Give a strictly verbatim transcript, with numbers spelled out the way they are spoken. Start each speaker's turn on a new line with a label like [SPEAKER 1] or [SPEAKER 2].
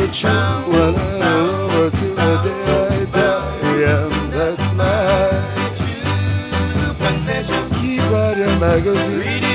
[SPEAKER 1] true. Well, over to the day I die, and that's my true confession. Keep writing magazine.